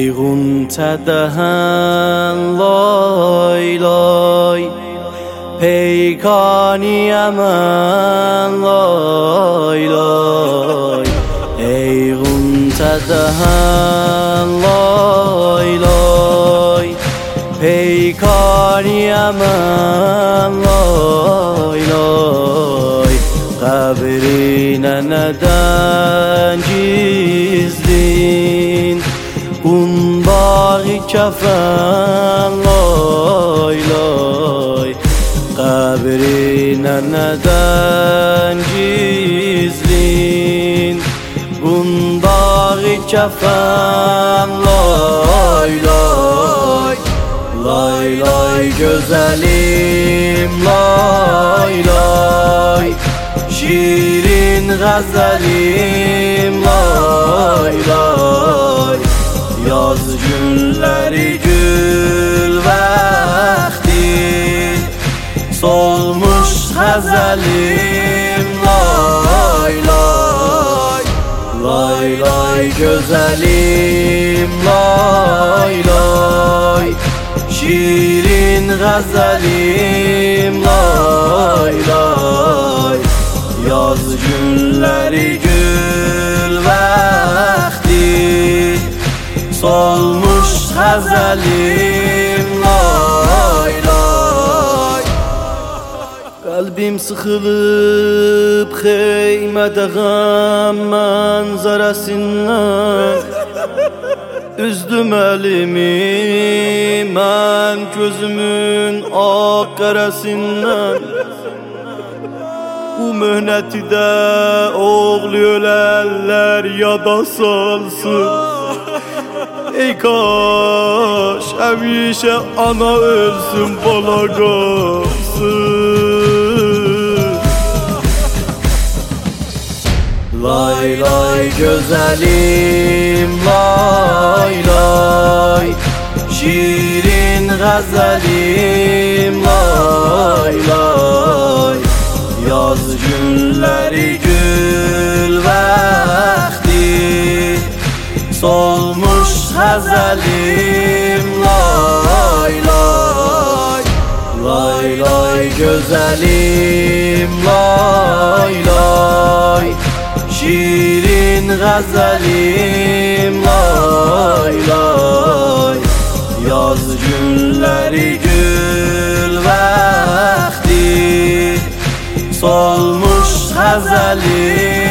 غنچه دهن لای لای پیکانی من لای لای ای غنچه دهن لای لای پیکانی من لای لای قبرینه ندن گیزدین اون باغی کفن لای لای قبرینه ندن گیزدین اون باغی کفن لای لای لای لای güzelim lay lay şirin gazelim lay lay yaz günleri gül vakti solmuş gazelim lay lay lay lay güzelim lay lay şirin gazelim lay lay yaz günleri gül vakti solmuş gazelim lay lay kalbim sıkılıp heymede gam manzarasından üzdüm elimi ben gözümün ak karasından bu mühneti de oğlu ölenler yada salsın ey kaş hemişe ana ölsün bala kalsın lay lay güzelim lay lay şirin gazelim lay lay yaz günleri gül vakti solmuş gazelim lay lay lay lay güzelim lay lay şirin gazelim lay lay yaz günleri gül vakti solmuş gazelim